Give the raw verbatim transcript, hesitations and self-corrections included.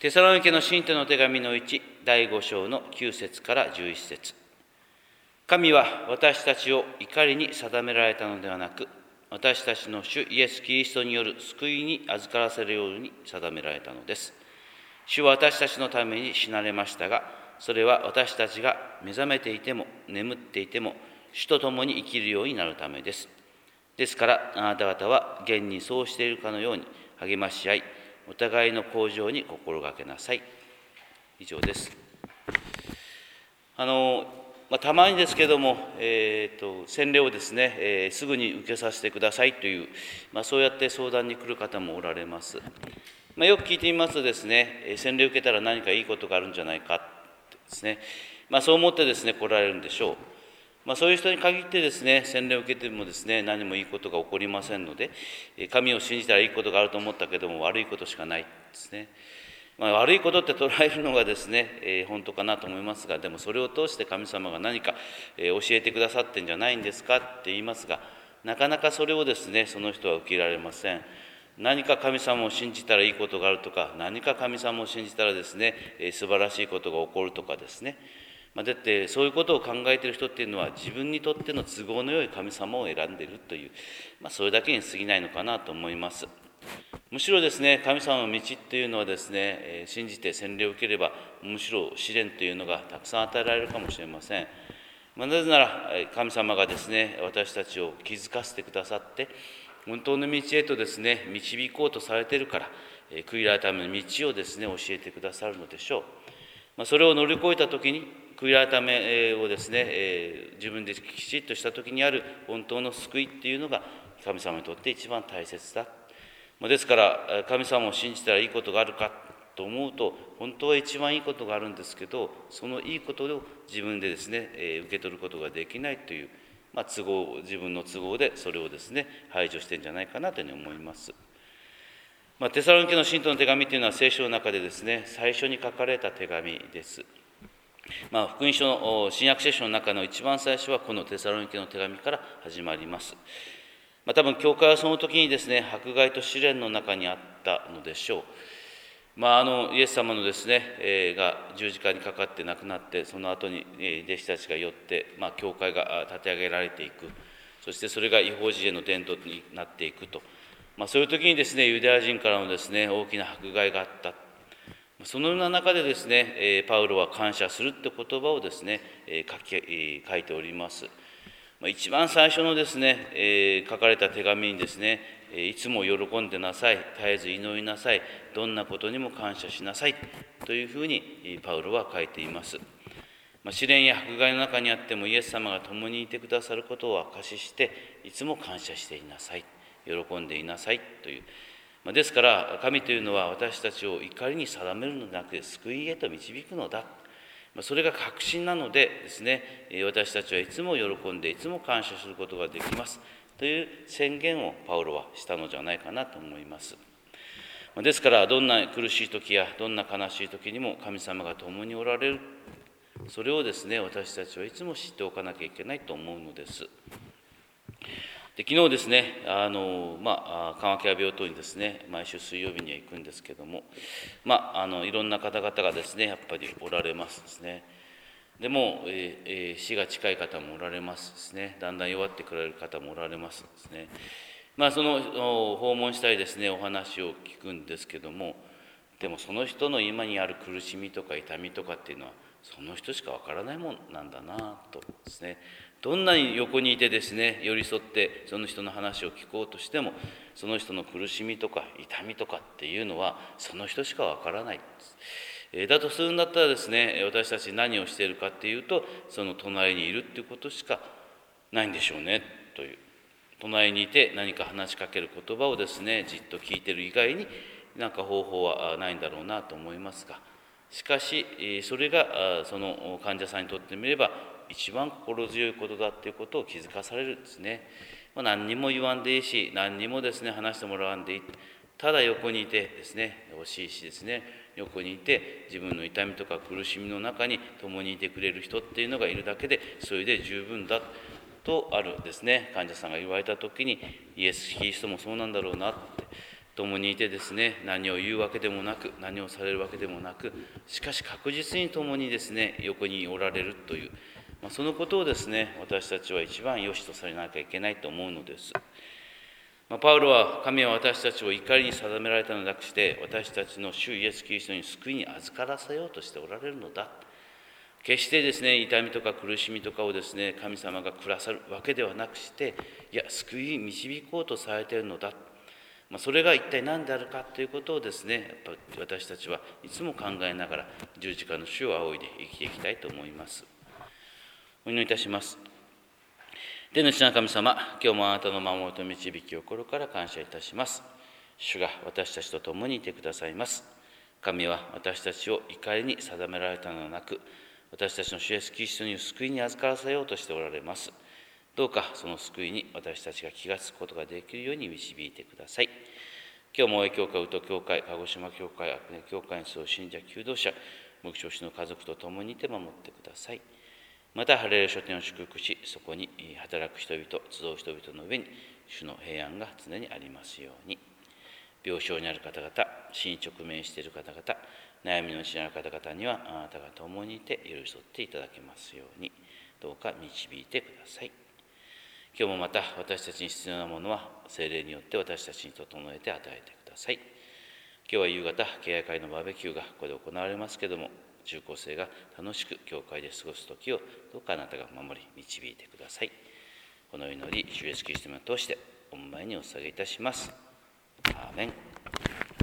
テサロニケの信徒の手紙のいち、だいご章のきゅう節からじゅういち節。神は私たちを怒りに定められたのではなく、私たちの主イエス・キリストによる救いに預からせるように定められたのです。主は私たちのために死なれましたが、それは私たちが目覚めていても眠っていても主と共に生きるようになるためです。ですからあなた方は現にそうしているかのように励まし合い、お互いの向上に心がけなさい。以上です。あの、まあ、たまにですけども、えー、と洗礼をですね、えー、すぐに受けさせてくださいという、まあ、そうやって相談に来る方もおられます。まあ、よく聞いてみますとですね、洗礼を受けたら何かいいことがあるんじゃないかってですね、まあ、そう思ってですね来られるんでしょう。まあ、そういう人に限ってですね、洗礼を受けてもですね、何もいいことが起こりませんので、神を信じたらいいことがあると思ったけども、悪いことしかないですね。まあ、悪いことって捉えるのがですね、えー、本当かなと思いますが、でもそれを通して神様が何か、えー、教えてくださってんじゃないんですかって言いますが、なかなかそれをですね、その人は受けられません。何か神様を信じたらいいことがあるとか、何か神様を信じたらですね、えー、素晴らしいことが起こるとかですね、まあ、だってそういうことを考えている人っていうのは自分にとっての都合の良い神様を選んでいるという、まあ、それだけに過ぎないのかなと思います。むしろですね、神様の道っていうのはですね、えー、信じて洗礼を受ければむしろ試練というのがたくさん与えられるかもしれません。まあ、なぜなら神様がですね、私たちを気づかせてくださって本当の道へとですね導こうとされているから、えー、悔い改めの道をですね教えてくださるのでしょう。まあ、それを乗り越えたときに悔い改めをですね、えー、自分できちっとしたときにある本当の救いっていうのが神様にとって一番大切だ。ですから神様を信じたらいいことがあるかと思うと、本当は一番いいことがあるんですけど、そのいいことを自分でですね、えー、受け取ることができないという、まあ、都合自分の都合でそれをですね排除してるんじゃないかなというふうに思います。まあ、テサロニケの信徒の手紙というのは聖書の中でですね最初に書かれた手紙です。まあ、福音書の新約聖書の中の一番最初はこのテサロニケの手紙から始まります。まあ、多分教会はその時にですね迫害と試練の中にあったのでしょう。まあ、あのイエス様のですね、えー、が十字架にかかって亡くなって、その後に、えー、弟子たちがよって、まあ、教会が立て上げられていく、そしてそれが異邦人への伝統になっていくと、まあ、そういう時にですねユダヤ人からのですね大きな迫害があった。そのような中でですね、えー、パウロは感謝するって言葉をですね、えー、書き、えー、書いております。一番最初のですね、えー、書かれた手紙にですね、いつも喜んでなさい、絶えず祈りなさい、どんなことにも感謝しなさいというふうにパウロは書いています。まあ、試練や迫害の中にあってもイエス様が共にいてくださることを証しして、いつも感謝していなさい、喜んでいなさいという。まあ、ですから神というのは私たちを怒りに定めるのではなくて救いへと導くのだ。それが確信なのでですね、私たちはいつも喜んでいつも感謝することができますという宣言をパウロはしたのではないかなと思います。ですからどんな苦しい時やどんな悲しい時にも神様が共におられる、それをですね私たちはいつも知っておかなきゃいけないと思うのです。で昨日ですね、あのまあ、緩和ケア病棟にですね、毎週水曜日には行くんですけども、まあ、あのいろんな方々がですね、やっぱりおられますですね。でも、えー、死が近い方もおられますですね。だんだん弱ってくられる方もおられますですね。まあ、その訪問したりですね、お話を聞くんですけども、でもその人の今にある苦しみとか痛みとかっていうのは、その人しかわからないもんなんだなとですね。どんなに横にいてですね寄り添ってその人の話を聞こうとしても、その人の苦しみとか痛みとかっていうのはその人しかわからない。だとするんだったらですね、私たち何をしているかっていうと、その隣にいるっていうことしかないんでしょうねという。隣にいて何か話しかける言葉をですねじっと聞いてる以外に何か方法はないんだろうなと思いますが、しかしそれがその患者さんにとってみれば一番心強いことだということを気づかされるんですね。まあ、何にも言わんでいいし、何にもですね話してもらわんでいい。ただ横にいてですね、欲しいしですね、横にいて自分の痛みとか苦しみの中に共にいてくれる人っていうのがいるだけで、それで十分だとあるですね患者さんが言われた時に、イエス・キリストもそうなんだろうなって、 共にいてですね、何を言うわけでもなく、何をされるわけでもなく、しかし確実に共にですね、横におられるという、まあ、そのことをですね、私たちは一番良しとされなきゃいけないと思うのです。まあ、パウロは、神は私たちを怒りに定められたのでなくして、私たちの主イエス・キリストに救いに預からせようとしておられるのだ。決してですね、痛みとか苦しみとかをですね、神様がくださるわけではなくして、いや、救いに導こうとされているのだ。まあ、それが一体何であるかということをですね、やっぱ私たちはいつも考えながら十字架の主を仰いで生きていきたいと思います。お祈りいたします。天の父なる神様、今日もあなたの守りと導きを心から感謝いたします。主が私たちと共にいてくださいます。神は私たちを怒りに定められたのではなく、私たちの主イエスキリストに救いに預からせようとしておられます。どうかその救いに私たちが気がつくことができるように導いてください。今日も大江教会、宇都教会、鹿児島教会、阿久根教会に集う信者、求道者、牧師の家族と共にいて守ってください。また、ハレルヤ書店を祝福し、そこに働く人々、集う人々の上に、主の平安が常にありますように。病床にある方々、死に直面している方々、悩みの内にある方々には、あなたが共にいて寄り添っていただけますように、どうか導いてください。今日もまた私たちに必要なものは聖霊によって私たちに整えて与えてください。今日は夕方、敬愛会のバーベキューがここで行われますけれども、中高生が楽しく教会で過ごす時をどうかあなたが守り導いてください。この祈り、主イエスキリストを通して御前にお捧げいたします。アーメン。